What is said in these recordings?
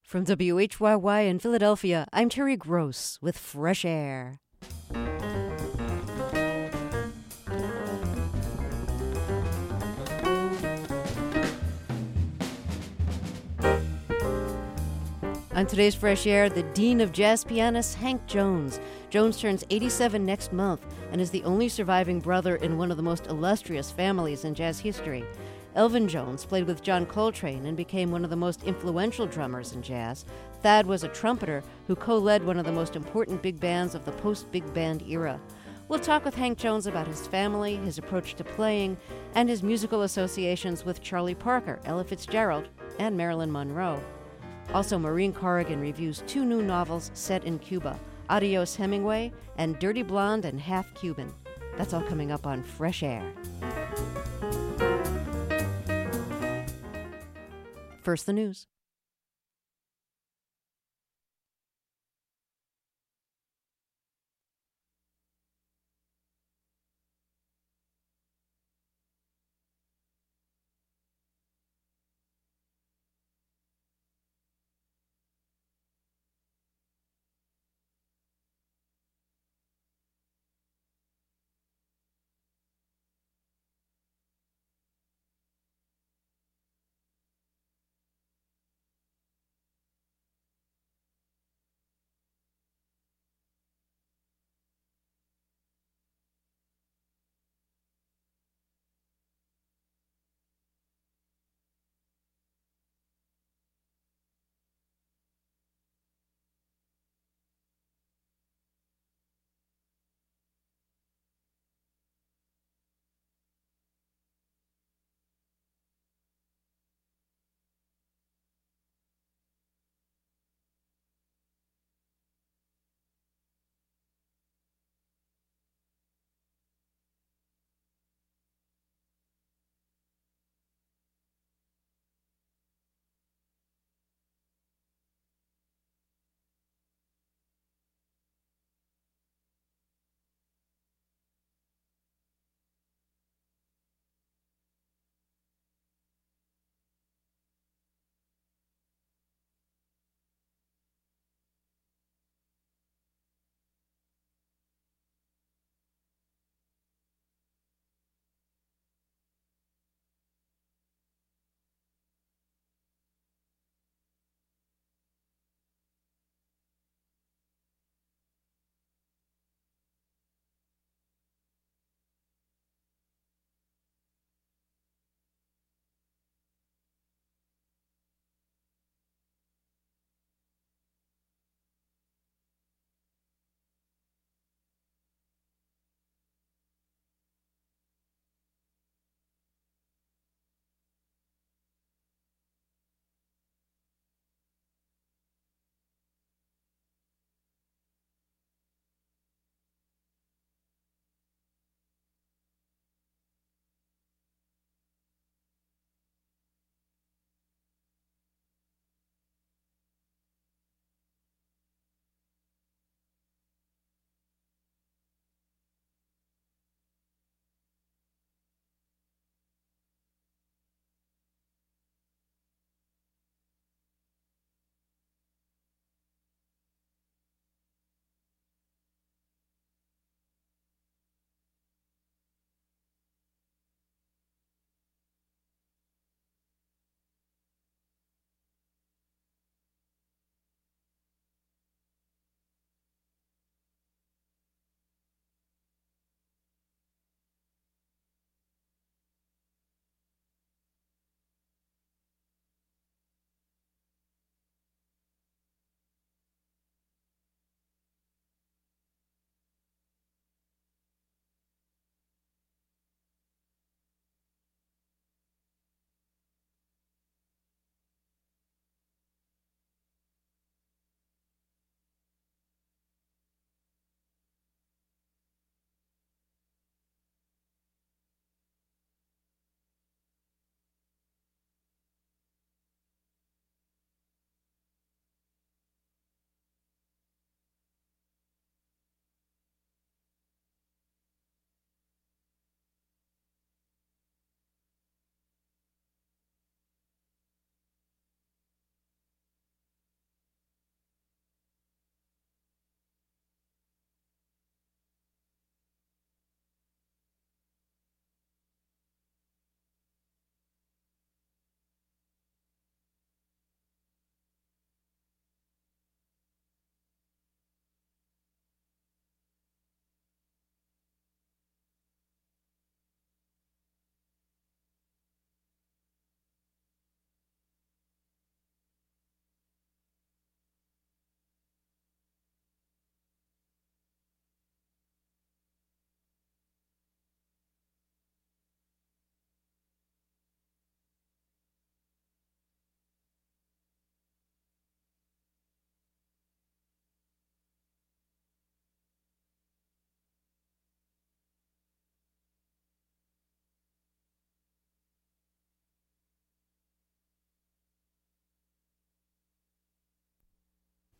From WHYY in Philadelphia, I'm Terry Gross with Fresh Air. On today's Fresh Air, the Dean of Jazz pianist Hank Jones. Jones turns 87 next month and is the only surviving brother in one of the most illustrious families in jazz history. Elvin Jones played with John Coltrane and became one of the most influential drummers in jazz. Thad was a trumpeter who co-led one of the most important big bands of the post-big band era. We'll talk with Hank Jones about his family, his approach to playing, and his musical associations with Charlie Parker, Ella Fitzgerald, and Marilyn Monroe. Also, Maureen Corrigan reviews two new novels set in Cuba, Adios Hemingway and Dirty Blonde and Half Cuban. That's all coming up on Fresh Air. First, the news.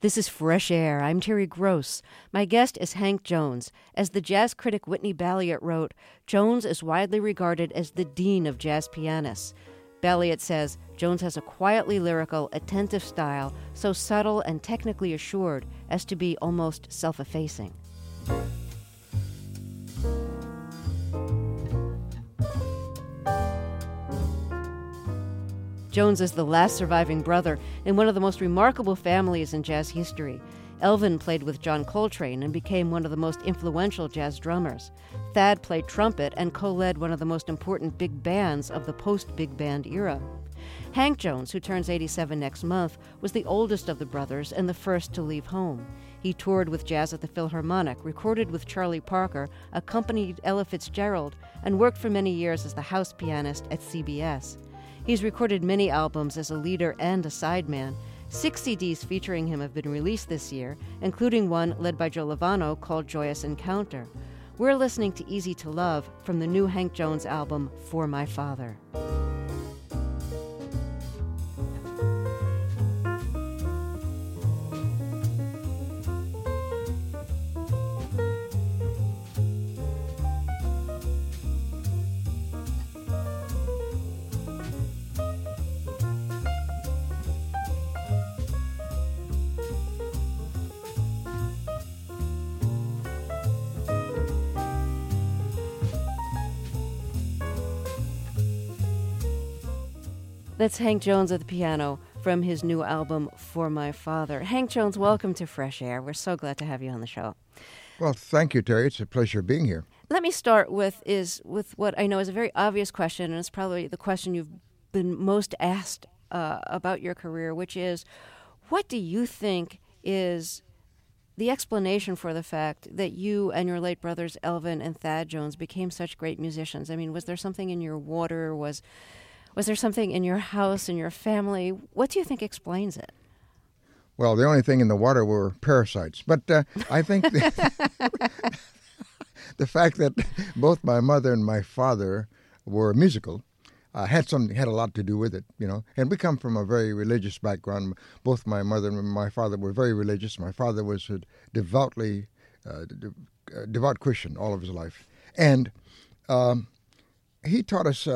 This is Fresh Air. I'm Terry Gross. My guest is Hank Jones. As the jazz critic Whitney Balliet wrote, Jones is widely regarded as the dean of jazz pianists. Balliet says Jones has a quietly lyrical, attentive style, so subtle and technically assured as to be almost self-effacing. Jones is the last surviving brother in one of the most remarkable families in jazz history. Elvin played with John Coltrane and became one of the most influential jazz drummers. Thad played trumpet and co-led one of the most important big bands of the post-big band era. Hank Jones, who turns 87 next month, was the oldest of the brothers and the first to leave home. He toured with jazz at the Philharmonic, recorded with Charlie Parker, accompanied Ella Fitzgerald, and worked for many years as the house pianist at CBS. He's recorded many albums as a leader and a sideman. 6 CDs featuring him have been released this year, including one led by Joe Lovano called Joyous Encounter. We're listening to Easy to Love from the new Hank Jones album, For My Father. That's Hank Jones at the piano from his new album, For My Father. Hank Jones, welcome to Fresh Air. We're so glad to have you on the show. Well, thank you, Terry. It's a pleasure being here. Let me start with what I know is a very obvious question, and it's probably the question you've been most asked about your career, which is, what do you think is the explanation for the fact that you and your late brothers Elvin and Thad Jones became such great musicians? I mean, was there something in your water? Was there something in your house, in your family? What do you think explains it? Well, the only thing in the water were parasites. But I think the fact that both my mother and my father were musical had a lot to do with it, you know. And we come from a very religious background. Both my mother and my father were very religious. My father was a devout Christian all of his life. And he taught us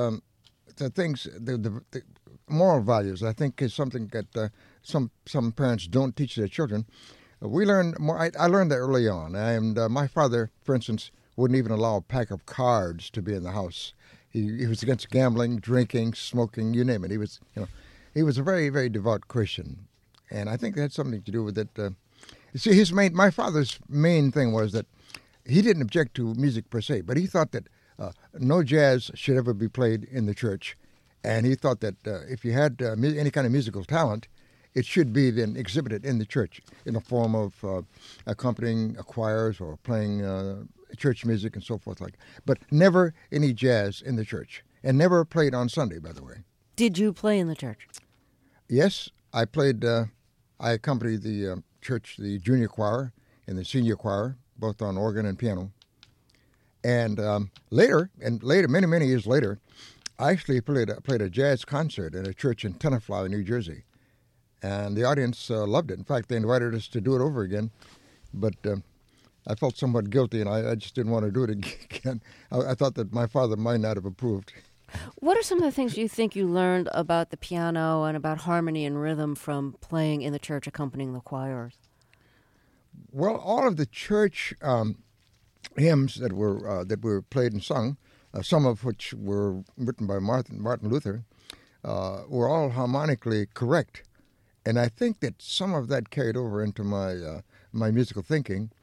the moral values, I think, is something that some parents don't teach their children. We learned more. I learned that early on, and my father, for instance, wouldn't even allow a pack of cards to be in the house. He was against gambling, drinking, smoking, you name it. He was a very, very devout Christian, and I think that had something to do with it. You see, my father's main thing was that he didn't object to music per se, but he thought that no jazz should ever be played in the church. And he thought that if you had any kind of musical talent, it should be then exhibited in the church in the form of accompanying choirs or playing church music and so forth but never any jazz in the church, and never played on Sunday, by the way. Did you play in the church? Yes, I played. I accompanied the church, the junior choir and the senior choir, both on organ and piano. And later, many years later, I actually played a jazz concert in a church in Tenafly, New Jersey. And the audience loved it. In fact, they invited us to do it over again. But I felt somewhat guilty, and I just didn't want to do it again. I thought that my father might not have approved. What are some of the things you think you learned about the piano and about harmony and rhythm from playing in the church, accompanying the choirs? Well, all of the church hymns that were played and sung, some of which were written by Martin Luther, were all harmonically correct, and I think that some of that carried over into my musical thinking,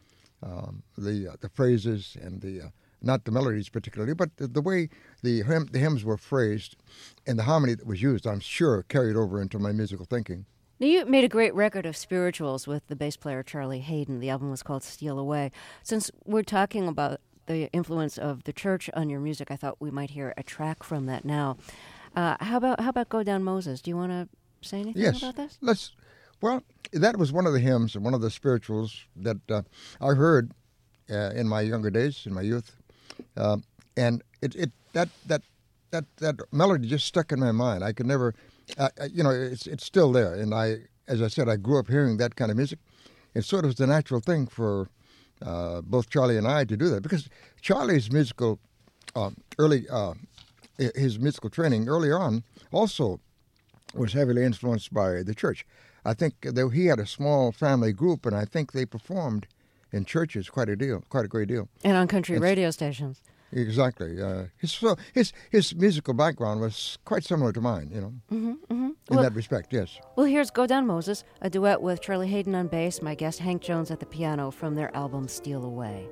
the phrases and not the melodies particularly, but the way the hymns were phrased and the harmony that was used, I'm sure carried over into my musical thinking. Now, you made a great record of spirituals with the bass player Charlie Haden. The album was called Steal Away. Since we're talking about the influence of the church on your music, I thought we might hear a track from that now. How about Go Down Moses? Do you want to say anything about this? Well, that was one of the hymns and one of the spirituals that I heard in my younger days, in my youth, and that melody just stuck in my mind. I could never, it's still there. And as I said, I grew up hearing that kind of music. And so it was the natural thing for both Charlie and I to do that, because Charlie's musical his musical training early on also was heavily influenced by the church. I think he had a small family group, and I think they performed in churches quite a great deal. And on country radio stations. Exactly. His musical background was quite similar to mine, in that respect, yes. Well, here's Go Down Moses, a duet with Charlie Hayden on bass, my guest Hank Jones at the piano from their album Steal Away.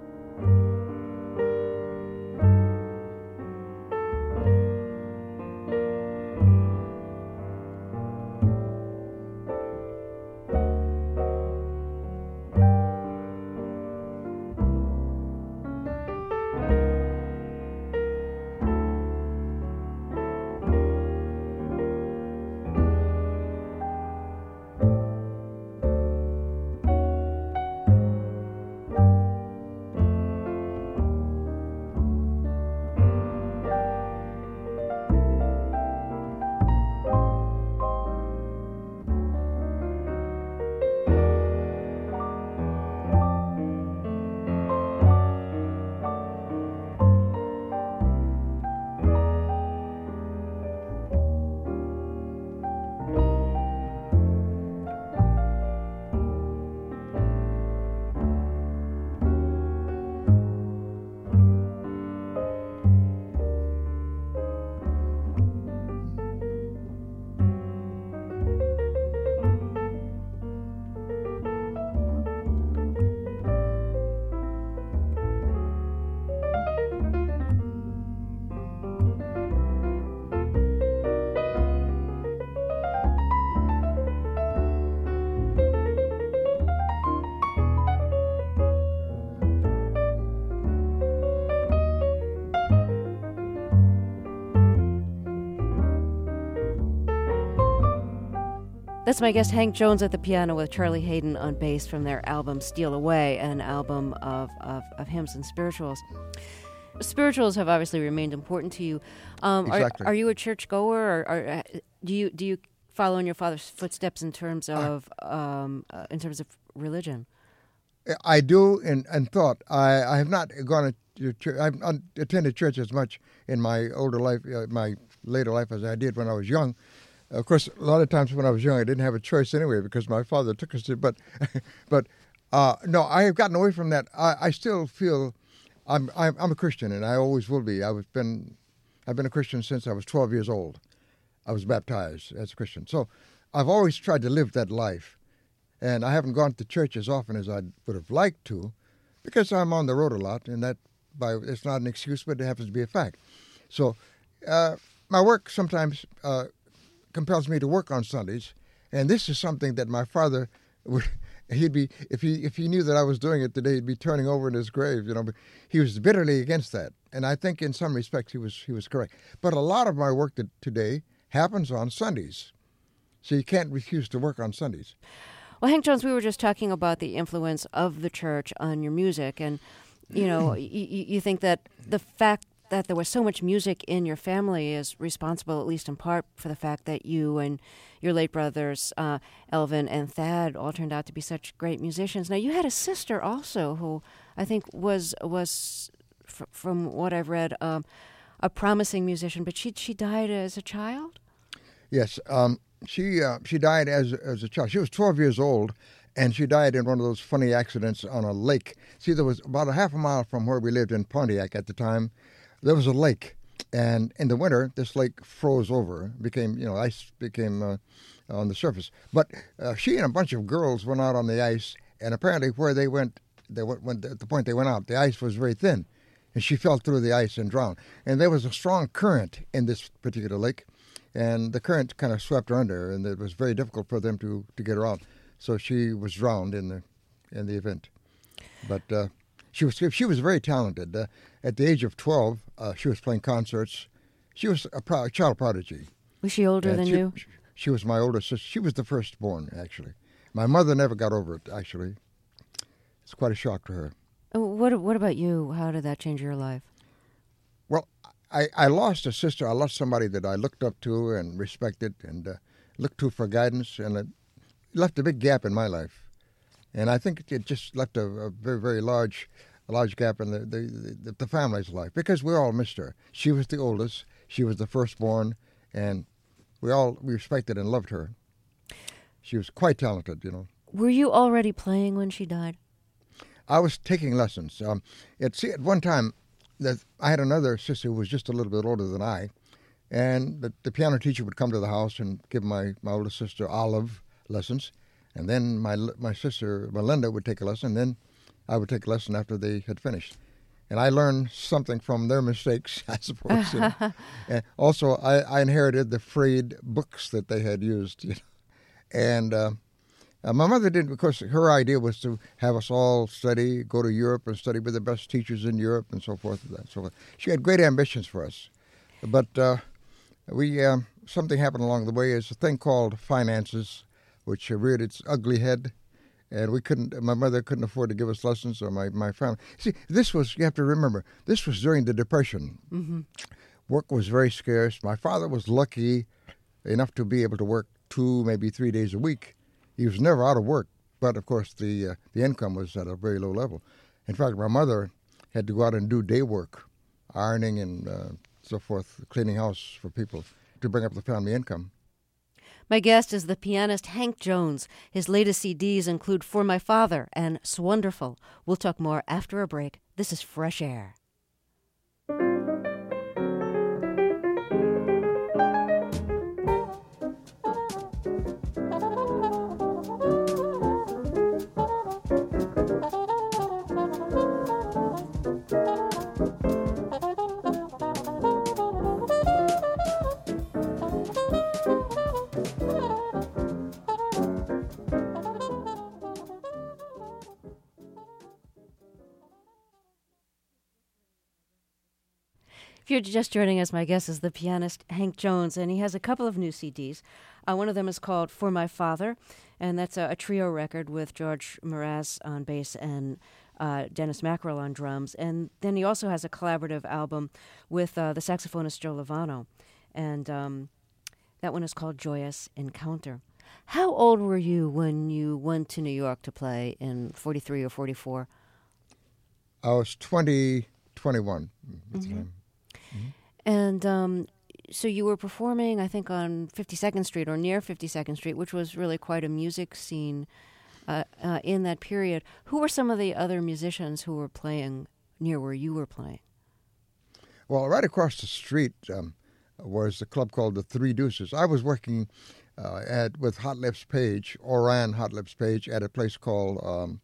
That's my guest Hank Jones at the piano with Charlie Hayden on bass from their album Steal Away, an album of hymns and spirituals. Spirituals have obviously remained important to you. Exactly. Are you a churchgoer, or do you follow in your father's footsteps in terms of religion? I do in thought. I have not gone to church. I've not attended church as much in my older life, my later life, as I did when I was young. Of course, a lot of times when I was young, I didn't have a choice anyway because my father took us to. But no, I have gotten away from that. I still feel I'm a Christian, and I always will be. I've been a Christian since I was 12 years old. I was baptized as a Christian, so I've always tried to live that life. And I haven't gone to church as often as I would have liked to, because I'm on the road a lot, and it's not an excuse, but it happens to be a fact. So my work sometimes compels me to work on Sundays, and this is something that my father would. He'd be, if he knew that I was doing it today, he'd be turning over in his grave. But he was bitterly against that, and I think in some respects he was correct. But a lot of my work today happens on Sundays, so you can't refuse to work on Sundays. Well, Hank Jones, we were just talking about the influence of the church on your music, and you think that the fact that there was so much music in your family is responsible, at least in part, for the fact that you and your late brothers, Elvin and Thad, all turned out to be such great musicians. Now, you had a sister also who I think was from what I've read, a promising musician, but she died as a child? Yes, she died as a child. She was 12 years old, and she died in one of those funny accidents on a lake. See, there was about a half a mile from where we lived in Pontiac at the time. There was a lake, and in the winter, this lake froze over. Ice became on the surface. But she and a bunch of girls went out on the ice, and apparently where they went at the point they went out, the ice was very thin, and she fell through the ice and drowned. And there was a strong current in this particular lake, and the current kind of swept her under, and it was very difficult for them to get her out. So she was drowned in the event. But she was very talented. At the age of 12, she was playing concerts. She was a child prodigy. Was she older than you? She was my older sister. She was the firstborn, actually. My mother never got over it, actually. It's quite a shock to her. What about you? How did that change your life? Well, I lost a sister. I lost somebody that I looked up to and respected and looked to for guidance, and it left a big gap in my life. And I think it just left a very, very large gap in the family's life, because we all missed her. She was the oldest. She was the firstborn, and we respected and loved her. She was quite talented, you know. Were you already playing when she died? I was taking lessons. At one time, I had another sister who was just a little bit older than I, and the piano teacher would come to the house and give my older sister Olive lessons, and then my sister Melinda would take a lesson, and then I would take a lesson after they had finished. And I learned something from their mistakes, I suppose. You know. And also, I inherited the frayed books that they had used. You know. And my mother didn't, because her idea was to have us all study, go to Europe and study with the best teachers in Europe and so forth. And so forth. She had great ambitions for us. But something happened along the way. Is a thing called finances, which reared its ugly head. And my mother couldn't afford to give us lessons, or my family. See, you have to remember, this was during the Depression. Mm-hmm. Work was very scarce. My father was lucky enough to be able to work 2, maybe 3 days a week. He was never out of work, but of course the income was at a very low level. In fact, my mother had to go out and do day work, ironing and so forth, cleaning house for people to bring up the family income. My guest is the pianist Hank Jones. His latest CDs include For My Father and Swonderful. We'll talk more after a break. This is Fresh Air. If you're just joining us, my guest is the pianist Hank Jones, and he has a couple of new CDs. One of them is called For My Father, and that's a trio record with George Mraz on bass and Dennis Mackerel on drums. And then he also has a collaborative album with the saxophonist Joe Lovano, and that one is called Joyous Encounter. How old were you when you went to New York to play in 43 or 44? I was 21 at the time. And so you were performing, I think, on 52nd Street or near 52nd Street, which was really quite a music scene in that period. Who were some of the other musicians who were playing near where you were playing? Well, right across the street was a club called the Three Deuces. I was working with Hot Lips Page, Oran Hot Lips Page, at a place called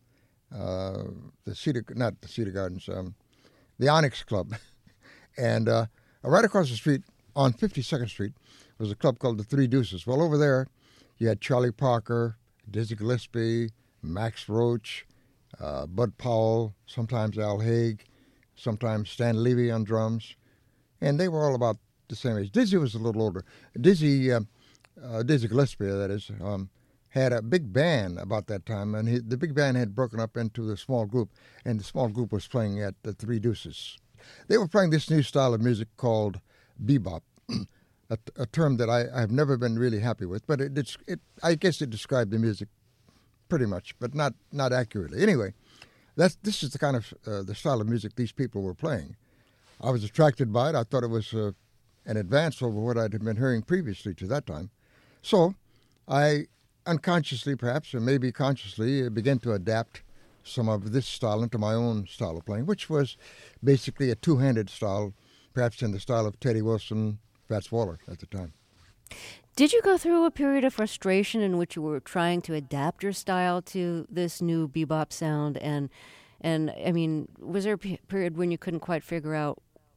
the Cedar Gardens, the Onyx Club. And right across the street on 52nd Street was a club called the Three Deuces. Well, over there you had Charlie Parker, Dizzy Gillespie, Max Roach, Bud Powell, sometimes Al Haig, sometimes Stan Levy on drums. And they were all about the same age. Dizzy was a little older. Dizzy Gillespie, that is, had a big band about that time, and the big band had broken up into a small group, and the small group was playing at the Three Deuces. They were playing this new style of music called bebop, a term that I have never been really happy with, but I guess it described the music pretty much, but not accurately. Anyway, this is the kind of the style of music these people were playing. I was attracted by it. I thought it was an advance over what I'd been hearing previously to that time. So I unconsciously, perhaps, or maybe consciously, began to adapt some of this style into my own style of playing, which was basically a two-handed style, perhaps in the style of Teddy Wilson, Fats Waller at the time. Did you go through a period of frustration in which you were trying to adapt your style to this new bebop sound? And I mean, was there a period when you couldn't quite figure out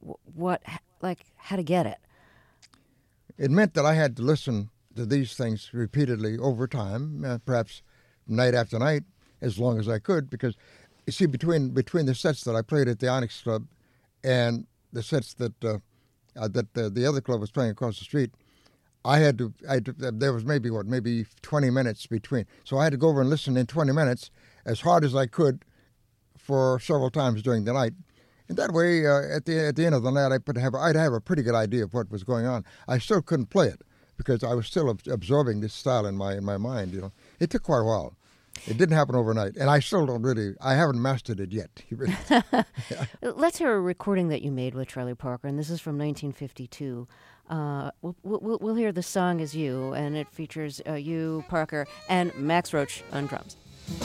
how to get it? It meant that I had to listen to these things repeatedly over time, perhaps night after night, as long as I could, because you see, between the sets that I played at the Onyx Club and the sets that the other club was playing across the street, there was maybe 20 minutes between. So I had to go over and listen in 20 minutes as hard as I could for several times during the night. And that way, at the end of the night, I'd have a pretty good idea of what was going on. I still couldn't play it because I was still absorbing this style in my mind. You know, it took quite a while. It didn't happen overnight, and I still don't really. I haven't mastered it yet. Let's hear a recording that you made with Charlie Parker, and this is from 1952. We'll hear "The Song Is You," and it features you, Parker, and Max Roach on drums.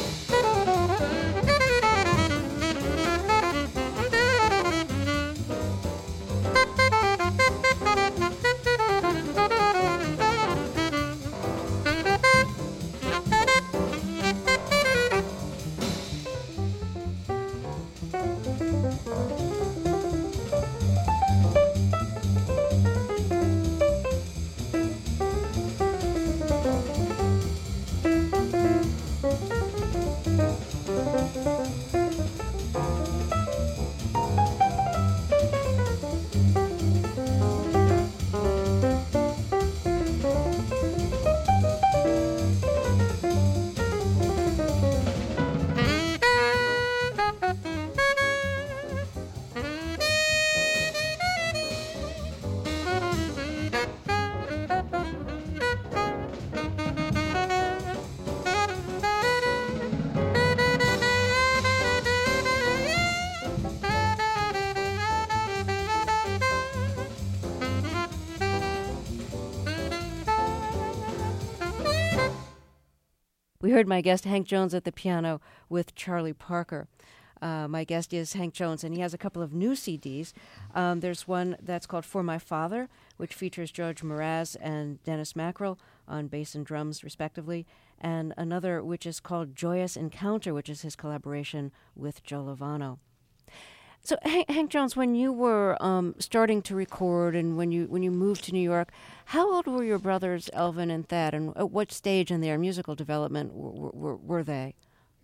We heard my guest Hank Jones at the piano with Charlie Parker. My guest is Hank Jones, and he has a couple of new CDs. There's one that's called For My Father, which features George Mraz and Dennis Mackerel on bass and drums, respectively, and another which is called Joyous Encounter, which is his collaboration with Joe Lovano. So, Hank Jones, when you were starting to record and when you moved to New York, how old were your brothers Elvin and Thad, and at what stage in their musical development were they?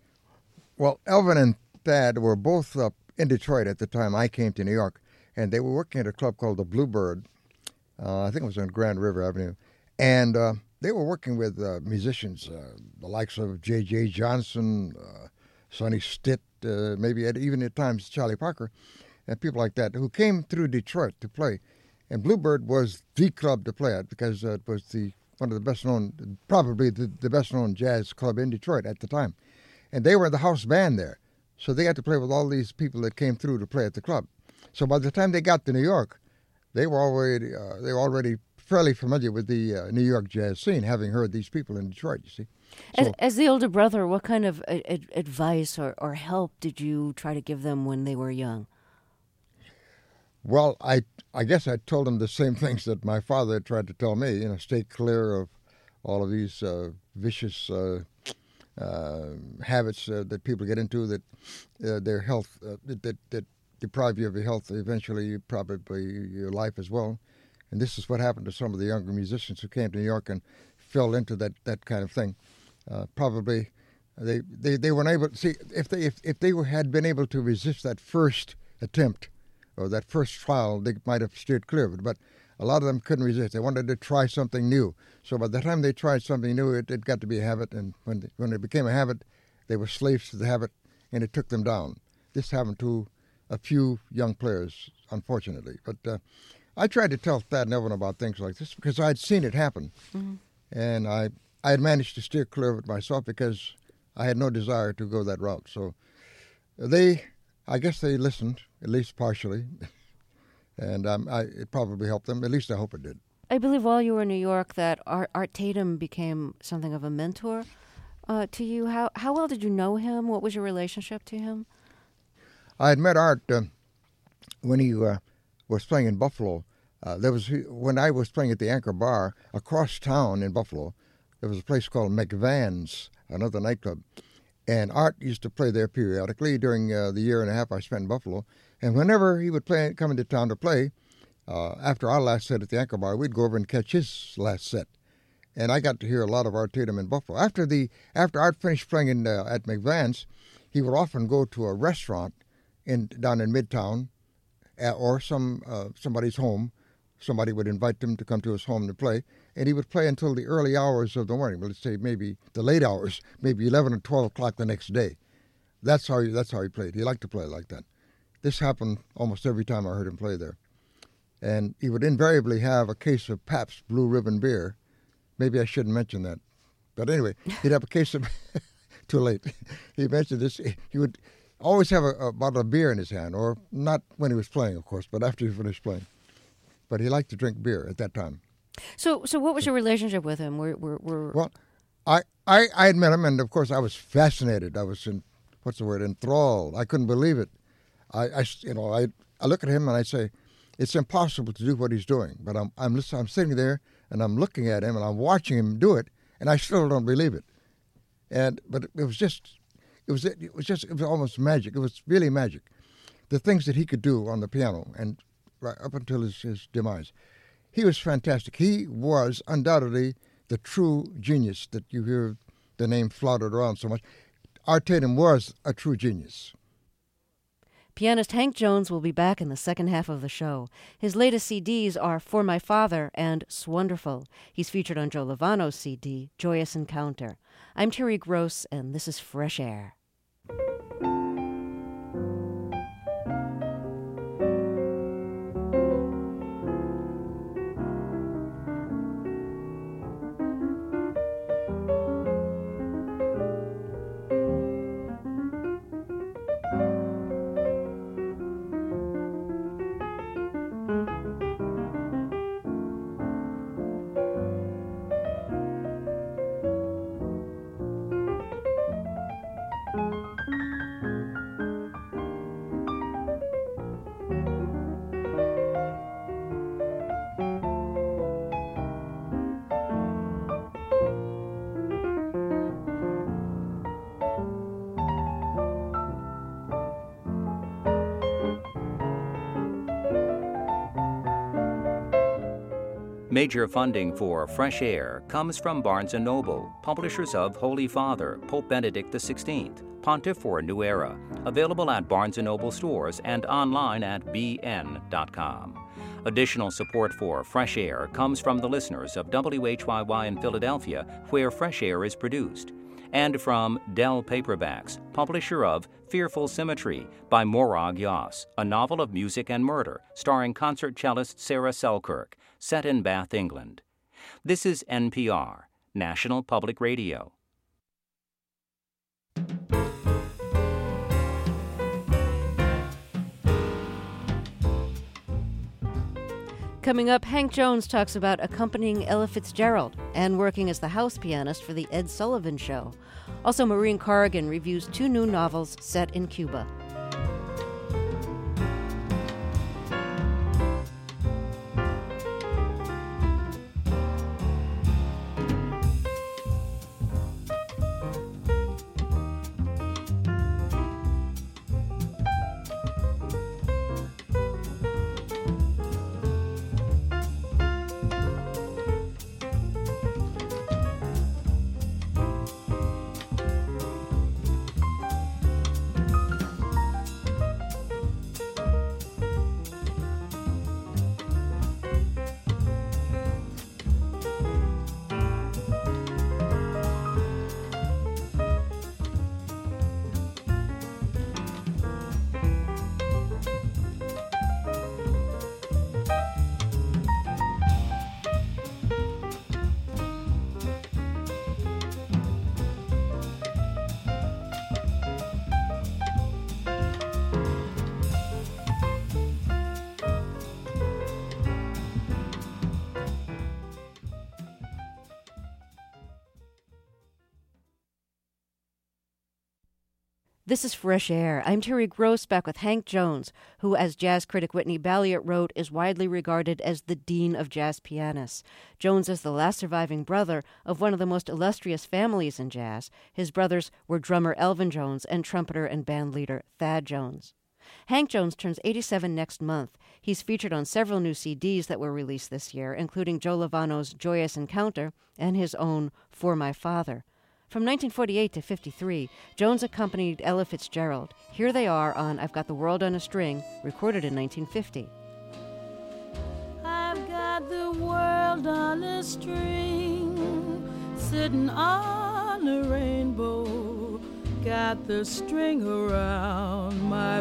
Well, Elvin and Thad were both in Detroit at the time I came to New York, and they were working at a club called the Bluebird. I think it was on Grand River Avenue, and they were working with musicians, the likes of J.J. Johnson, Sonny Stitt, maybe even at times Charlie Parker, and people like that who came through Detroit to play. And Bluebird was the club to play at because it was one of the best known, probably the best known jazz club in Detroit at the time. And they were the house band there, so they had to play with all these people that came through to play at the club. So by the time they got to New York, they were already fairly familiar with the New York jazz scene, having heard these people in Detroit, you see. So, as the older brother, what kind of advice or help did you try to give them when they were young? Well, I guess I told them the same things that my father had tried to tell me. Stay clear of all of these vicious habits that people get into, that their health that deprive you of your health, eventually probably your life as well. And this is what happened to some of the younger musicians who came to New York and fell into that kind of thing. Probably they weren't able to see if they had been able to resist that first attempt or that first trial, they might have steered clear of it. But a lot of them couldn't resist. They wanted to try something new. So by the time they tried something new, it got to be a habit. And when it became a habit, they were slaves to the habit, and it took them down. This happened to a few young players, unfortunately. But I tried to tell Thad and Elvin about things like this because I'd seen it happen. Mm-hmm. And I had managed to steer clear of it myself because I had no desire to go that route. So I guess they listened, at least partially. And it probably helped them. At least I hope it did. I believe while you were in New York that Art Tatum became something of a mentor to you. How well did you know him? What was your relationship to him? I had met Art when he was playing in Buffalo. When I was playing at the Anchor Bar across town in Buffalo, there was a place called McVan's, another nightclub. And Art used to play there periodically during the year and a half I spent in Buffalo. And whenever he would come into town to play, after our last set at the Anchor Bar, we'd go over and catch his last set. And I got to hear a lot of Art Tatum in Buffalo. After Art finished playing at McVan's, he would often go to a restaurant down in Midtown or somebody's home. Somebody would invite him to come to his home to play, and he would play until the early hours of the morning. Let's say maybe the late hours, maybe 11 or 12 o'clock the next day. That's how he played. He liked to play like that. This happened almost every time I heard him play there. And he would invariably have a case of Pabst Blue Ribbon beer. Maybe I shouldn't mention that. But anyway, he'd have a case of too late. He mentioned this. He would always have a bottle of beer in his hand, or not when he was playing, of course, but after he finished playing. But he liked to drink beer at that time. So what was your relationship with him? Well, I had met him, and of course I was fascinated. I was enthralled. I couldn't believe it. I look at him and I say, it's impossible to do what he's doing. But I'm sitting there and I'm looking at him and I'm watching him do it, and I still don't believe it. But it was almost magic. It was really magic. The things that he could do on the piano, and right up until his demise, he was fantastic. He was undoubtedly the true genius that you hear the name flaunted around so much. Art Tatum was a true genius. Pianist Hank Jones will be back in the second half of the show. His latest CDs are For My Father and Swonderful. He's featured on Joe Lovano's CD, Joyous Encounter. I'm Terry Gross, and this is Fresh Air. Major funding for Fresh Air comes from Barnes & Noble, publishers of Holy Father, Pope Benedict XVI, Pontiff for a New Era, available at Barnes & Noble stores and online at bn.com. Additional support for Fresh Air comes from the listeners of WHYY in Philadelphia, where Fresh Air is produced, and from Dell Paperbacks, publisher of Fearful Symmetry by Morag Yoss, a novel of music and murder starring concert cellist Sarah Selkirk, set in Bath, England. This is NPR, National Public Radio. Coming up, Hank Jones talks about accompanying Ella Fitzgerald and working as the house pianist for The Ed Sullivan Show. Also, Maureen Corrigan reviews 2 new novels set in Cuba. This is Fresh Air. I'm Terry Gross, back with Hank Jones, who, as jazz critic Whitney Balliet wrote, is widely regarded as the dean of jazz pianists. Jones is the last surviving brother of one of the most illustrious families in jazz. His brothers were drummer Elvin Jones and trumpeter and band leader Thad Jones. Hank Jones turns 87 next month. He's featured on several new CDs that were released this year, including Joe Lovano's Joyous Encounter and his own For My Father. From 1948 to 53, Jones accompanied Ella Fitzgerald. Here they are on I've Got the World on a String, recorded in 1950. I've got the world on a string, sitting on a rainbow, got the string around my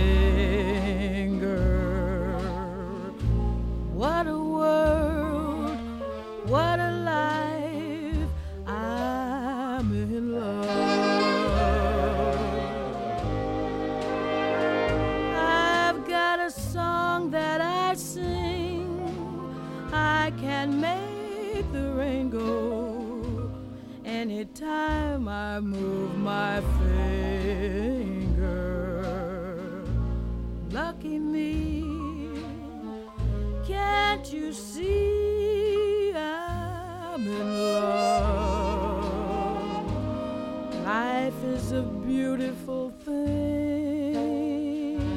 finger. What a world, what a life, I'm in love. is a beautiful thing.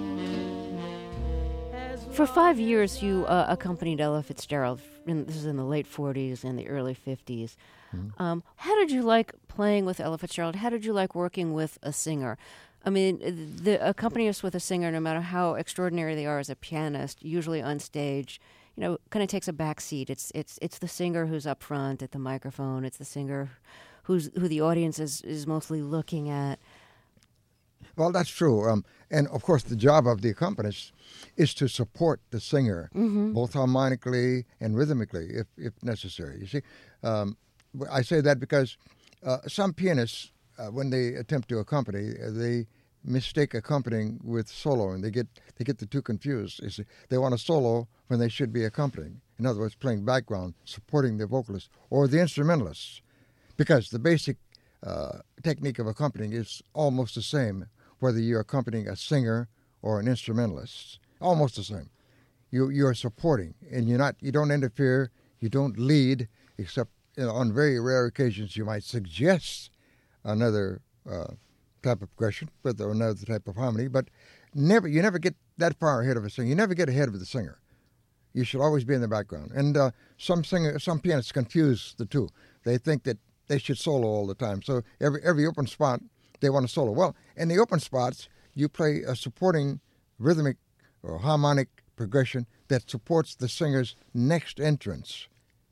For 5 years, you accompanied Ella Fitzgerald. This is in the late 40s and the early 50s. How did you like playing with Ella Fitzgerald? How did you like working with a singer? I mean, the accompanist with a singer, no matter how extraordinary they are as a pianist, usually on stage, kind of takes a back seat. It's the singer who's up front at the microphone. It's the singer who the audience is mostly looking at. Well, that's true. And, of course, the job of the accompanist is to support the singer, both harmonically and rhythmically, if necessary. You see, I say that because some pianists, when they attempt to accompany, they mistake accompanying with solo, and they get the two confused. You see, they want a solo when they should be accompanying. In other words, playing background, supporting the vocalist or the instrumentalists, because the basic technique of accompanying is almost the same, whether you're accompanying a singer or an instrumentalist. Almost the same. You're supporting, and you don't interfere, you don't lead, except on very rare occasions you might suggest another type of progression, or another type of harmony, but you never get that far ahead of a singer. You never get ahead of the singer. You should always be in the background. And some pianists confuse the two. They think that they should solo all the time. So every open spot, they want to solo. Well, in the open spots, you play a supporting rhythmic or harmonic progression that supports the singer's next entrance.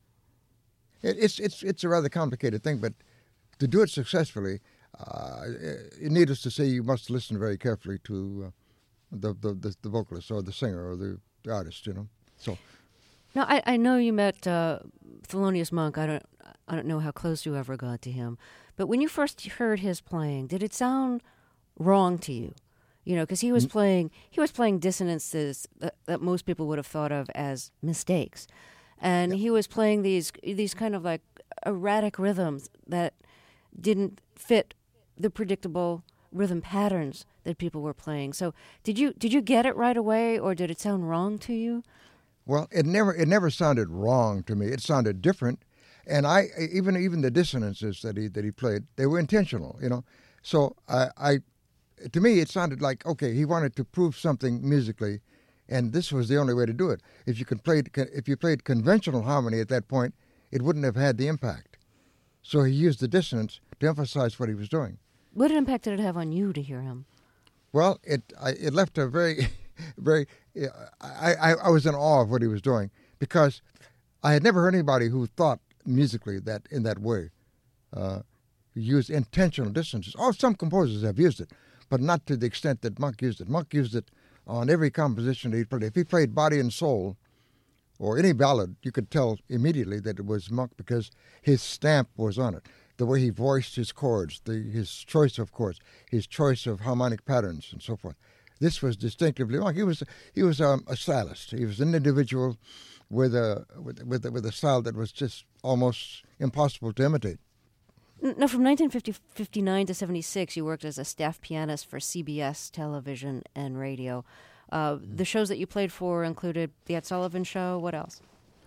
It's a rather complicated thing, but to do it successfully, needless to say, you must listen very carefully to the vocalist or the singer or the artist. So. Now, I know you met Thelonious Monk. I don't know how close you ever got to him, but when you first heard his playing, did it sound wrong to you? Because he was playing dissonances that most people would have thought of as mistakes, and he was playing these kind of like erratic rhythms that didn't fit the predictable rhythm patterns that people were playing. So did you get it right away, or did it sound wrong to you? Well, it never sounded wrong to me. It sounded different, and even the dissonances that he played, they were intentional. So to me, it sounded like, okay, he wanted to prove something musically, and this was the only way to do it. If you played conventional harmony at that point, it wouldn't have had the impact. So he used the dissonance to emphasize what he was doing. What impact did it have on you to hear him? Well, it left a very, very. I was in awe of what he was doing, because I had never heard anybody who thought musically that in that way, use intentional dissonances. Oh, some composers have used it, but not to the extent that Monk used it. Monk used it on every composition that he played. If he played Body and Soul or any ballad, you could tell immediately that it was Monk, because his stamp was on it. The way he voiced his chords, his choice of chords, his choice of harmonic patterns, and so forth. This was distinctively Monk. He was a stylist. He was an individual with a style that was just almost impossible to imitate. Now, from 1959 to 76, you worked as a staff pianist for CBS television and radio. The shows that you played for included The Ed Sullivan Show. What else?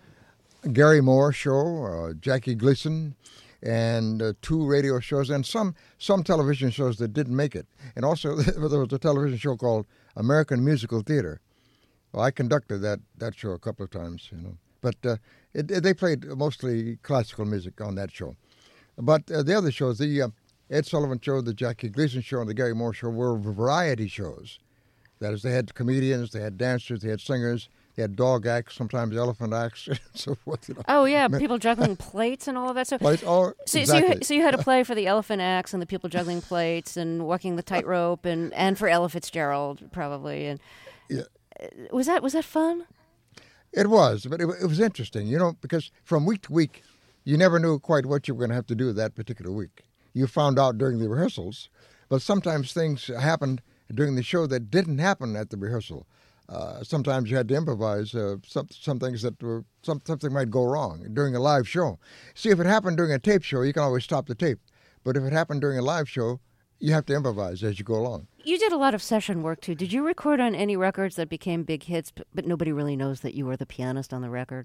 Gary Moore Show, Jackie Gleason, and 2 radio shows, and some television shows that didn't make it. And also, there was a television show called American Musical Theater. Well, I conducted that show a couple of times, But they played mostly classical music on that show. But the other shows, the Ed Sullivan Show, the Jackie Gleason Show, and the Gary Moore Show, were variety shows. That is, they had comedians, they had dancers, they had singers, they had dog acts, sometimes elephant acts, and so forth. Oh, yeah, people juggling plates and all of that. So, plates, exactly. So you had to play for the elephant acts and the people juggling plates and walking the tightrope and for Ella Fitzgerald, probably. And yeah. Was that fun? It was, but it was interesting, because from week to week, you never knew quite what you were going to have to do that particular week. You found out during the rehearsals, but sometimes things happened during the show that didn't happen at the rehearsal. Sometimes you had to improvise some things that were something might go wrong during a live show. See, if it happened during a tape show, you can always stop the tape. But if it happened during a live show, you have to improvise as you go along. You did a lot of session work, too. Did you record on any records that became big hits, but nobody really knows that you were the pianist on the record?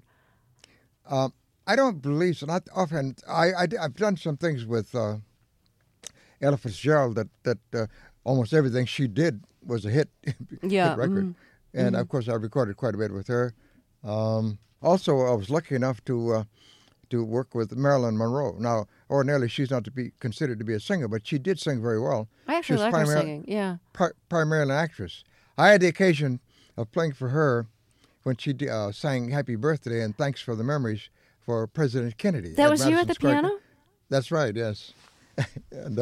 I don't believe so. Not often. I've done some things with Ella Fitzgerald that almost everything she did was a hit, Yeah. hit record. And of course, I recorded quite a bit with her. Also, I was lucky enough to work with Marilyn Monroe. Now, ordinarily, she's not to be considered to be a singer, but she did sing very well. I actually like her singing, yeah. Primarily an actress. I had the occasion of playing for her when she sang Happy Birthday and Thanks for the Memories for President Kennedy. That was you at the piano? That's right, yes. And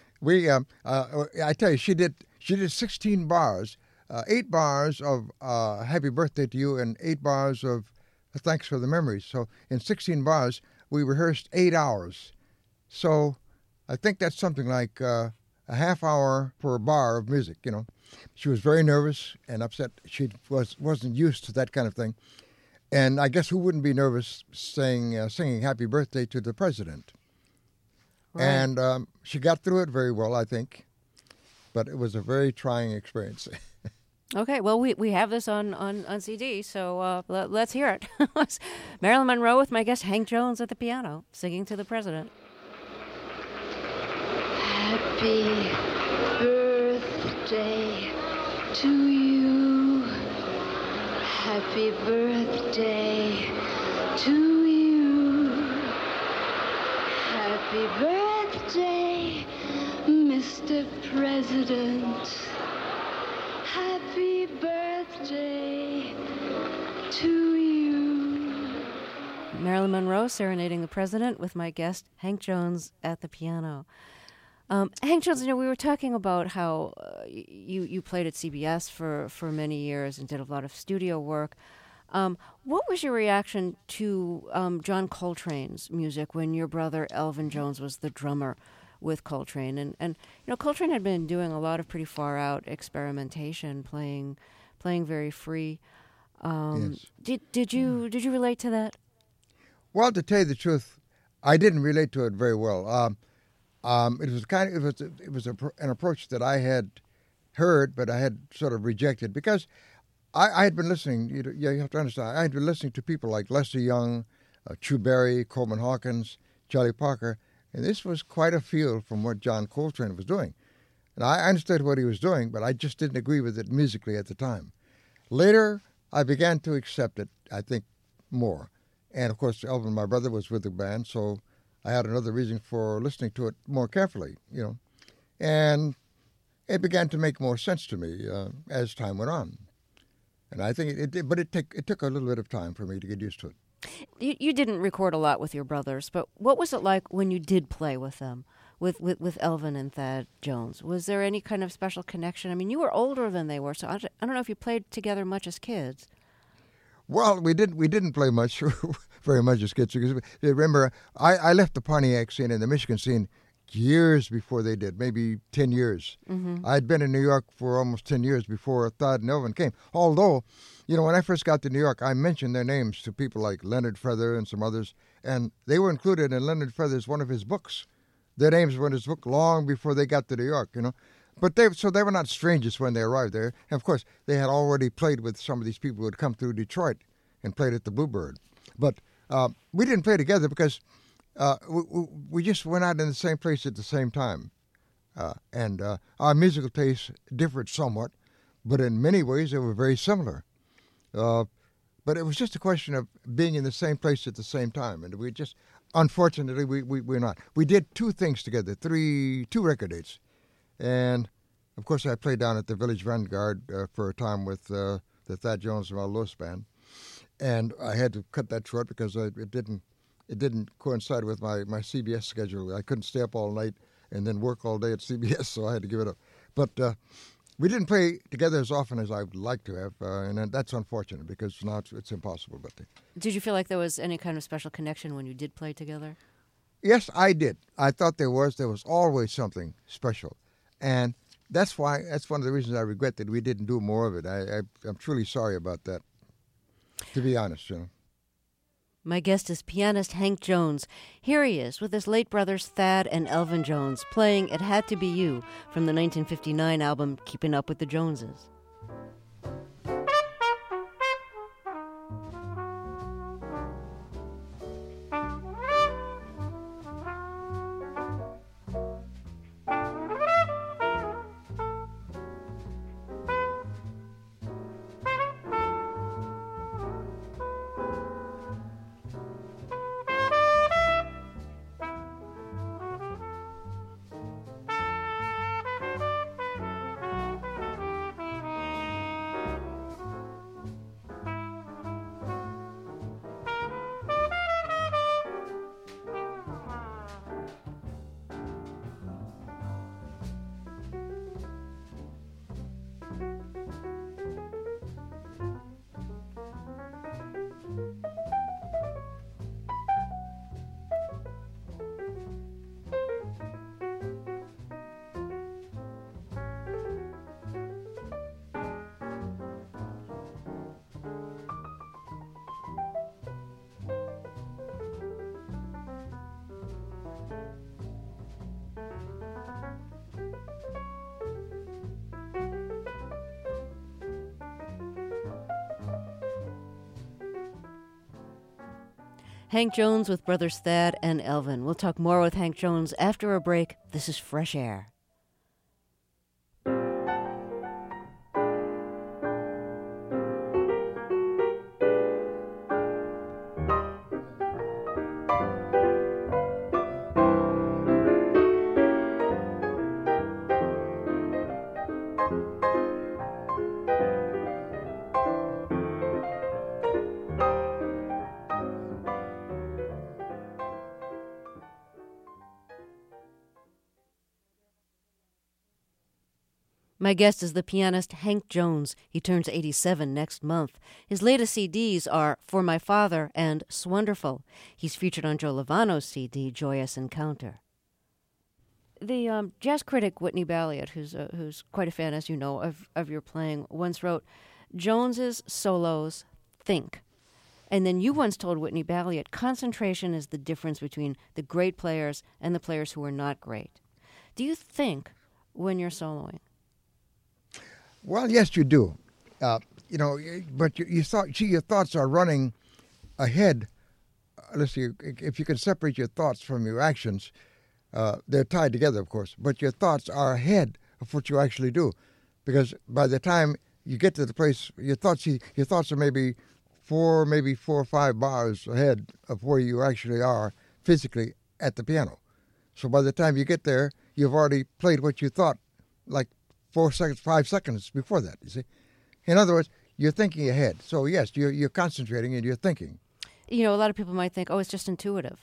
I tell you, she did 16 bars, 8 bars of Happy Birthday to You and 8 bars of Thanks for the Memories. So in 16 bars, we rehearsed 8 hours. So I think that's something like a half hour per bar of music, you know. She was very nervous and upset. She wasn't used to that kind of thing. And I guess who wouldn't be nervous singing Happy Birthday to the President? Right. And she got through it very well, I think. But it was a very trying experience. Okay, well, we have this on CD, so let's hear it. Marilyn Monroe with my guest Hank Jones at the piano, singing to the President. Happy birthday to you. Happy birthday to you. Happy birthday, Mr. President. Happy birthday to you. Marilyn Monroe serenading the President with my guest Hank Jones at the piano. Hank Jones, we were talking about how you played at CBS for many years and did a lot of studio work. What was your reaction to John Coltrane's music when your brother Elvin Jones was the drummer with Coltrane? And Coltrane had been doing a lot of pretty far out experimentation, playing very free. Yes. Did you relate to that? Well, to tell you the truth, I didn't relate to it very well. It was an approach that I had heard, but I had sort of rejected because I had been listening. You have to understand. I had been listening to people like Lester Young, Chu Berry, Coleman Hawkins, Charlie Parker, and this was quite a field from what John Coltrane was doing. And I understood what he was doing, but I just didn't agree with it musically at the time. Later, I began to accept it, I think, more. And of course, Elvin, my brother, was with the band, so I had another reason for listening to it more carefully, And it began to make more sense to me as time went on. And I think it did, but it took a little bit of time for me to get used to it. You didn't record a lot with your brothers, but what was it like when you did play with them, with Elvin and Thad Jones? Was there any kind of special connection? I mean, you were older than they were, so I don't know if you played together much as kids. Well, we didn't play much, very much as kids. Because remember, I left the Pontiac scene and the Michigan scene years before they did, maybe 10 years. Mm-hmm. I'd been in New York for almost 10 years before Thad and Elvin came. Although, when I first got to New York, I mentioned their names to people like Leonard Feather and some others, and they were included in Leonard Feather's one of his books. Their names were in his book long before they got to New York, But they were not strangers when they arrived there. And of course, they had already played with some of these people who had come through Detroit and played at the Bluebird. But we didn't play together because we just went out in the same place at the same time. And our musical tastes differed somewhat, but in many ways they were very similar. But it was just a question of being in the same place at the same time. And we just, unfortunately, we're not. We did 2 things together, 2 record dates. And, of course, I played down at the Village Vanguard for a time with the Thad Jones and Al Lewis Band. And I had to cut that short because it didn't coincide with my CBS schedule. I couldn't stay up all night and then work all day at CBS, so I had to give it up. But we didn't play together as often as I would like to have, and that's unfortunate because now it's impossible. But did you feel like there was any kind of special connection when you did play together? Yes, I did. I thought there was. There was always something special, and that's one of the reasons I regret that we didn't do more of it. I'm truly sorry about that, to be honest. My guest is pianist Hank Jones. Here he is with his late brothers Thad and Elvin Jones playing It Had to Be You from the 1959 album Keeping Up with the Joneses. Hank Jones with brothers Thad and Elvin. We'll talk more with Hank Jones after a break. This is Fresh Air. My guest is the pianist Hank Jones. He turns 87 next month. His latest CDs are For My Father and Swonderful. He's featured on Joe Lovano's CD, Joyous Encounter. The jazz critic Whitney Balliet, who's quite a fan, as you know, of your playing, once wrote, Jones's solos think. And then you once told Whitney Balliet, concentration is the difference between the great players and the players who are not great. Do you think when you're soloing? Well, yes, you do. But your thoughts are running ahead. Let's see, if you can separate your thoughts from your actions, they're tied together, of course. But your thoughts are ahead of what you actually do, because by the time you get to the place, your thoughts are maybe 4 or 5 bars ahead of where you actually are physically at the piano. So by the time you get there, you've already played what you thought, like 4 seconds, 5 seconds before that, you see. In other words, you're thinking ahead. So, yes, you're concentrating and you're thinking. You know, a lot of people might think, oh, it's just intuitive.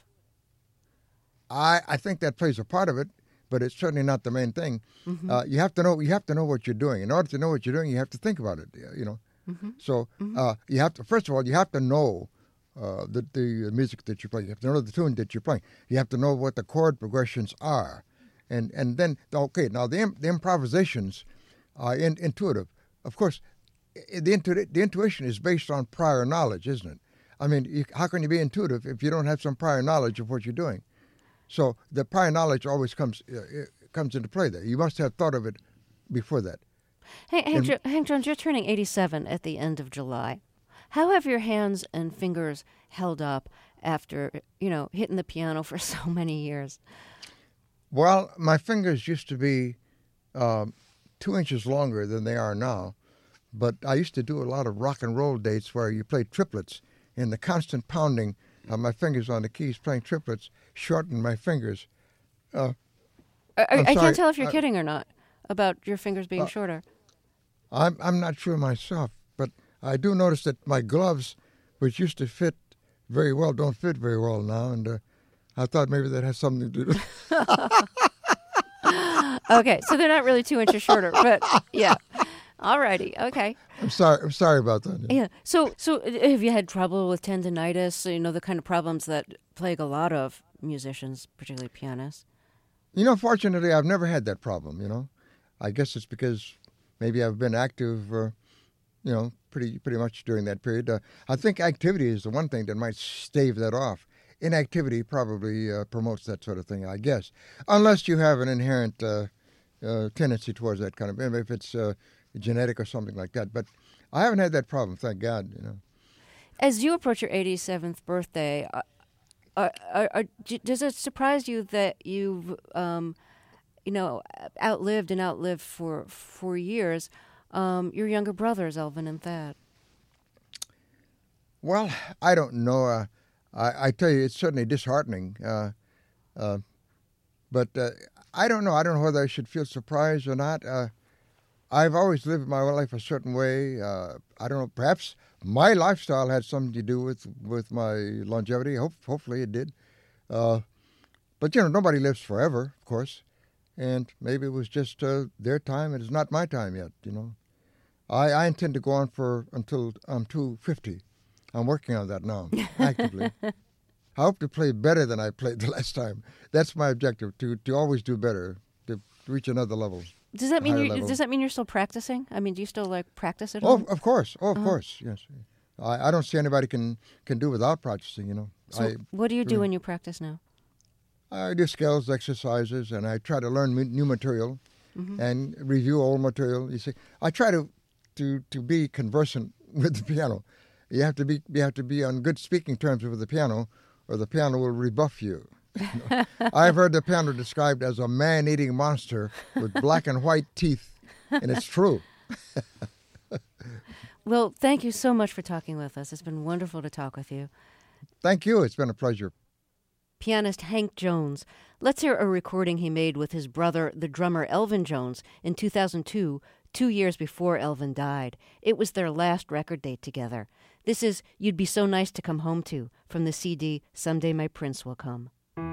I think that plays a part of it, but it's certainly not the main thing. Mm-hmm. You have to know what you're doing. In order to know what you're doing, you have to think about it, you know. Mm-hmm. So you have to, first of all, you have to know the music that you play. You have to know the tune that you're playing. You have to know what the chord progressions are. And then, okay, now the improvisations are intuitive. Of course, the intuition is based on prior knowledge, isn't it? I mean, how can you be intuitive if you don't have some prior knowledge of what you're doing? So the prior knowledge always comes into play there. You must have thought of it before that. Hey, Hank Jones, you're turning 87 at the end of July. How have your hands and fingers held up after, hitting the piano for so many years? Well, my fingers used to be 2 inches longer than they are now, but I used to do a lot of rock and roll dates where you play triplets, and the constant pounding of my fingers on the keys playing triplets shortened my fingers. I can't tell if you're kidding or not about your fingers being shorter. I'm not sure myself, but I do notice that my gloves, which used to fit very well, don't fit very well now, and I thought maybe that has something to do with it. Okay, so they're not really 2 inches shorter, but yeah. All righty, okay. I'm sorry about that. Yeah. So have you had trouble with tendinitis, the kind of problems that plague a lot of musicians, particularly pianists? Fortunately, I've never had that problem, I guess it's because maybe I've been active, pretty much during that period. I think activity is the one thing that might stave that off. Inactivity probably promotes that sort of thing, I guess, unless you have an inherent tendency towards that kind of, if it's genetic or something like that. But I haven't had that problem, thank God. As you approach your 87th birthday, does it surprise you that you've, outlived for years your younger brothers, Elvin and Thad? Well, I don't know. I tell you, it's certainly disheartening. But I don't know. I don't know whether I should feel surprised or not. I've always lived my life a certain way. I don't know. Perhaps my lifestyle had something to do with my longevity. Hopefully it did. But, nobody lives forever, of course. And maybe it was just their time. It is not my time yet, I intend to go on until I'm 250. I'm working on that now, actively. I hope to play better than I played the last time. That's my objective, to always do better, to reach another level. Does that mean you're still practicing? I mean, do you still practice at home? Oh, of course. Of course. Yes. I don't see anybody can do without practicing. So what do you do when you practice now? I do skills exercises, and I try to learn new material and review old material. You see, I try to be conversant with the piano. You have to be on good speaking terms with the piano, or the piano will rebuff you. I've heard the piano described as a man-eating monster with black and white teeth, and it's true. Well, thank you so much for talking with us. It's been wonderful to talk with you. Thank you. It's been a pleasure. Pianist Hank Jones. Let's hear a recording he made with his brother, the drummer Elvin Jones, in 2002, 2 years before Elvin died. It was their last record date together. This is You'd Be So Nice to Come Home To, from the CD Someday My Prince Will Come.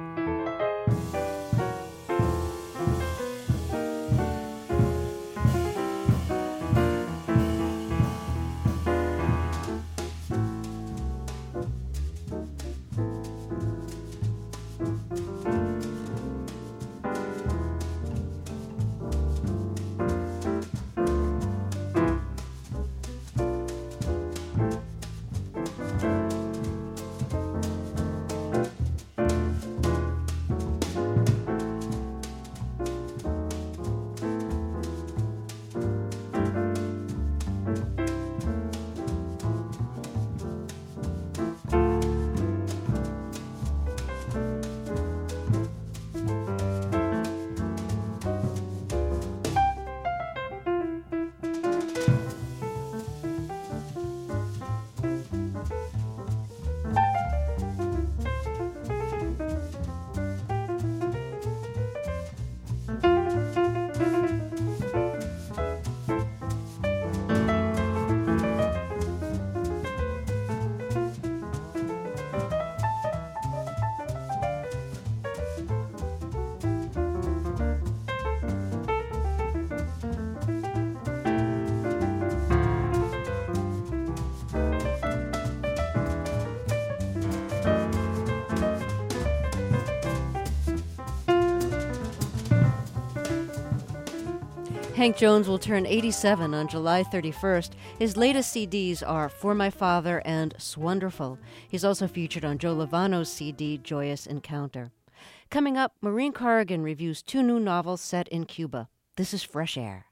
Hank Jones will turn 87 on July 31st. His latest CDs are For My Father and Swonderful. He's also featured on Joe Lovano's CD, Joyous Encounter. Coming up, Maureen Corrigan reviews 2 new novels set in Cuba. This is Fresh Air.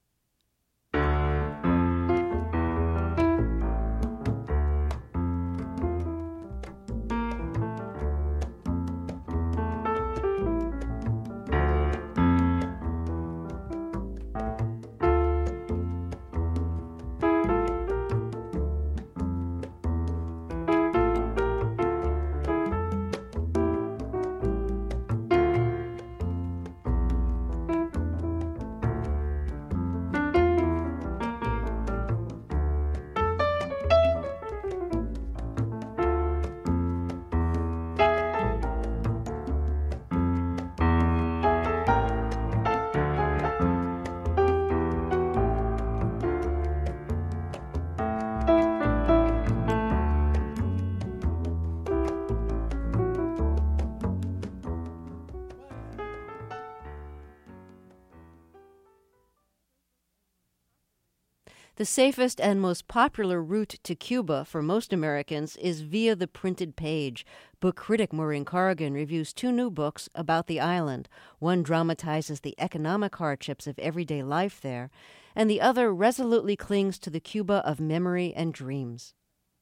The safest and most popular route to Cuba for most Americans is via the printed page. Book critic Maureen Corrigan reviews 2 new books about the island. One dramatizes the economic hardships of everyday life there, and the other resolutely clings to the Cuba of memory and dreams.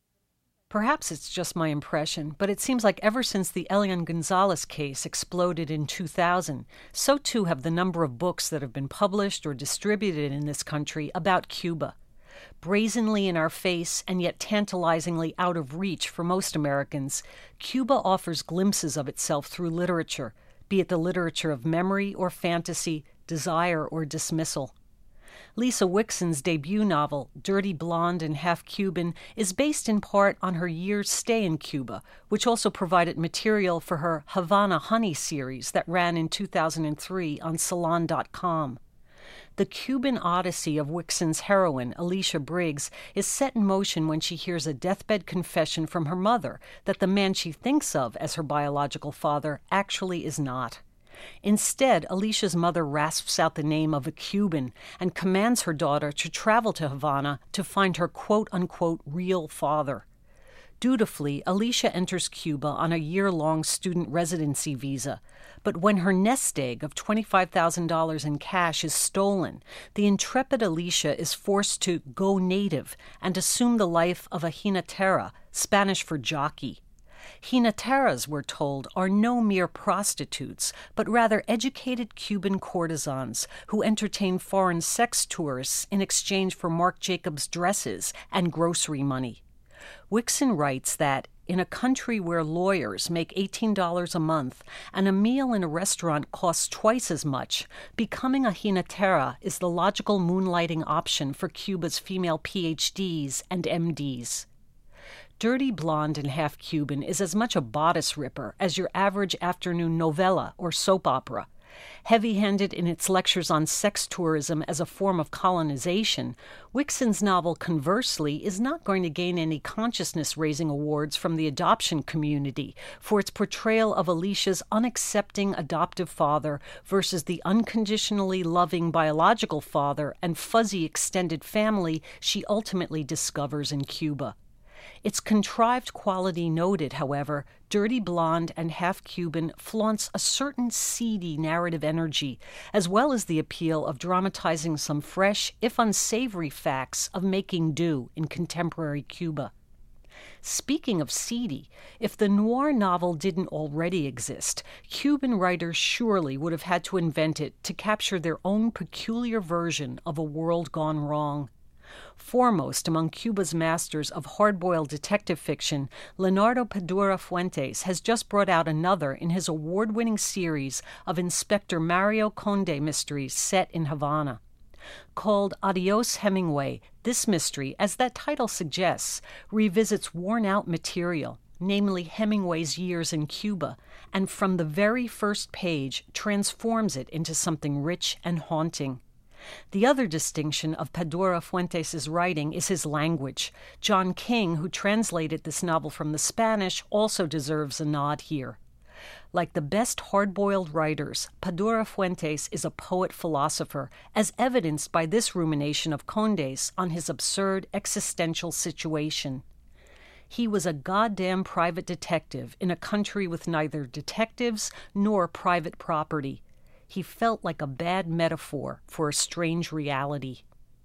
Perhaps it's just my impression, but it seems like ever since the Elian Gonzalez case exploded in 2000, so too have the number of books that have been published or distributed in this country about Cuba. Brazenly in our face and yet tantalizingly out of reach for most Americans, Cuba offers glimpses of itself through literature, be it the literature of memory or fantasy, desire or dismissal. Lisa Wixson's debut novel, Dirty Blonde and Half Cuban, is based in part on her year's stay in Cuba, which also provided material for her Havana Honey series that ran in 2003 on Salon.com. The Cuban odyssey of Wixson's heroine, Alicia Briggs, is set in motion when she hears a deathbed confession from her mother that the man she thinks of as her biological father actually is not. Instead, Alicia's mother rasps out the name of a Cuban and commands her daughter to travel to Havana to find her quote-unquote real father. Dutifully, Alicia enters Cuba on a year-long student residency visa. But when her nest egg of $25,000 in cash is stolen, the intrepid Alicia is forced to go native and assume the life of a jinetera, Spanish for jockey. Jineteras, we're told, are no mere prostitutes, but rather educated Cuban courtesans who entertain foreign sex tourists in exchange for Marc Jacobs dresses and grocery money. Wixson writes that, in a country where lawyers make $18 a month and a meal in a restaurant costs twice as much, becoming a jinetera is the logical moonlighting option for Cuba's female PhDs and MDs. Dirty Blonde and Half Cuban is as much a bodice ripper as your average afternoon novella or soap opera. Heavy-handed in its lectures on sex tourism as a form of colonization, Wixson's novel, conversely, is not going to gain any consciousness-raising awards from the adoption community for its portrayal of Alicia's unaccepting adoptive father versus the unconditionally loving biological father and fuzzy extended family she ultimately discovers in Cuba. Its contrived quality noted, however, Dirty Blonde and Half Cuban flaunts a certain seedy narrative energy, as well as the appeal of dramatizing some fresh, if unsavory, facts of making do in contemporary Cuba. Speaking of seedy, if the noir novel didn't already exist, Cuban writers surely would have had to invent it to capture their own peculiar version of a world gone wrong. Foremost among Cuba's masters of hard-boiled detective fiction, Leonardo Padura Fuentes has just brought out another in his award-winning series of Inspector Mario Conde mysteries set in Havana. Called Adios Hemingway, this mystery, as that title suggests, revisits worn-out material, namely Hemingway's years in Cuba, and from the very first page transforms it into something rich and haunting. The other distinction of Padura Fuentes' writing is his language. John King, who translated this novel from the Spanish, also deserves a nod here. Like the best hard-boiled writers, Padura Fuentes is a poet-philosopher, as evidenced by this rumination of Conde's on his absurd existential situation. He was a goddamn private detective in a country with neither detectives nor private property. He felt like a bad metaphor for a strange reality.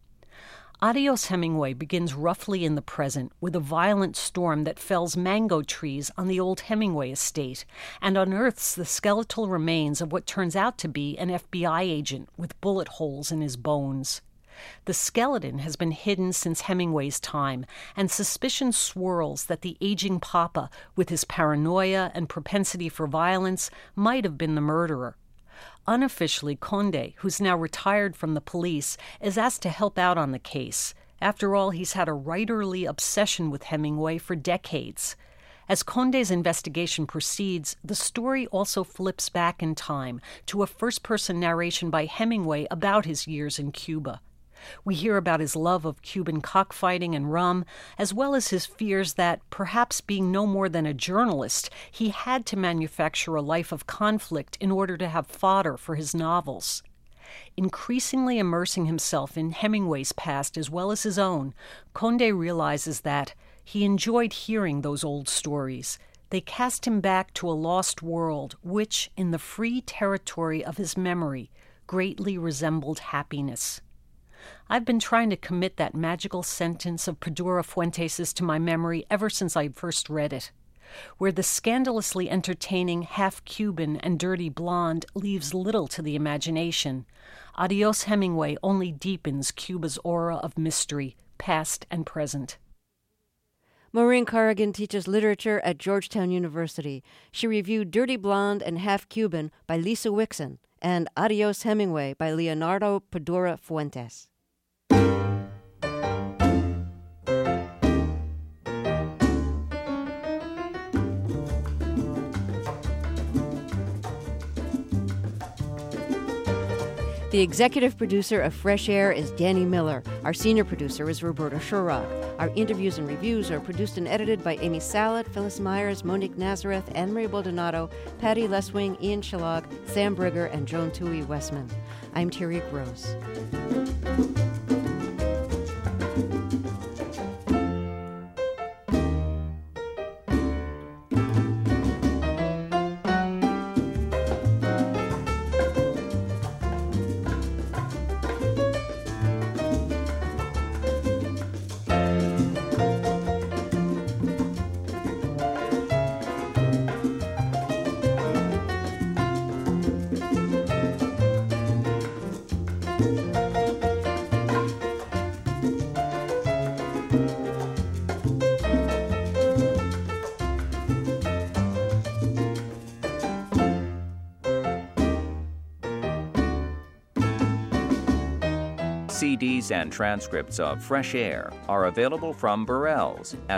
Adios Hemingway begins roughly in the present with a violent storm that fells mango trees on the old Hemingway estate and unearths the skeletal remains of what turns out to be an FBI agent with bullet holes in his bones. The skeleton has been hidden since Hemingway's time, and suspicion swirls that the aging papa, with his paranoia and propensity for violence, might have been the murderer. Unofficially, Conde, who's now retired from the police, is asked to help out on the case. After all, he's had a writerly obsession with Hemingway for decades. As Conde's investigation proceeds, the story also flips back in time to a first-person narration by Hemingway about his years in Cuba. We hear about his love of Cuban cockfighting and rum, as well as his fears that, perhaps being no more than a journalist, he had to manufacture a life of conflict in order to have fodder for his novels. Increasingly immersing himself in Hemingway's past as well as his own, Conde realizes that he enjoyed hearing those old stories. They cast him back to a lost world which, in the free territory of his memory, greatly resembled happiness. I've been trying to commit that magical sentence of Padura Fuentes' to my memory ever since I first read it. Where the scandalously entertaining Half Cuban and Dirty Blonde leaves little to the imagination, Adios Hemingway only deepens Cuba's aura of mystery, past and present. Maureen Corrigan teaches literature at Georgetown University. She reviewed Dirty Blonde and Half Cuban by Lisa Wixson and Adios Hemingway by Leonardo Padura Fuentes. The executive producer of Fresh Air is Danny Miller. Our senior producer is Roberta Shurrock. Our interviews and reviews are produced and edited by Amy Salat, Phyllis Myers, Monique Nazareth, Anne-Marie Baldonado, Patty Leswing, Ian Shillog, Sam Brigger, and Joan Toohey Westman. I'm Thierry Gross. CDs and transcripts of Fresh Air are available from Burrell's at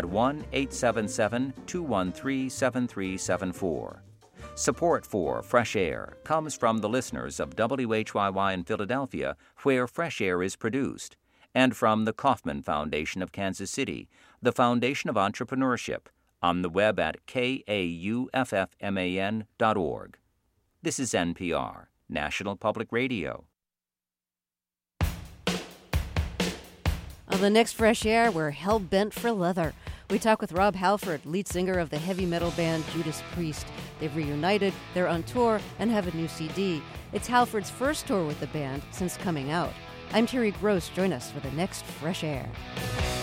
1-877-213-7374. Support for Fresh Air comes from the listeners of WHYY in Philadelphia, where Fresh Air is produced, and from the Kauffman Foundation of Kansas City, the Foundation of Entrepreneurship, on the web at kauffman.org. This is NPR, National Public Radio. On the next Fresh Air, we're hell-bent for leather. We talk with Rob Halford, lead singer of the heavy metal band Judas Priest. They've reunited, they're on tour, and have a new CD. It's Halford's first tour with the band since coming out. I'm Terry Gross. Join us for the next Fresh Air.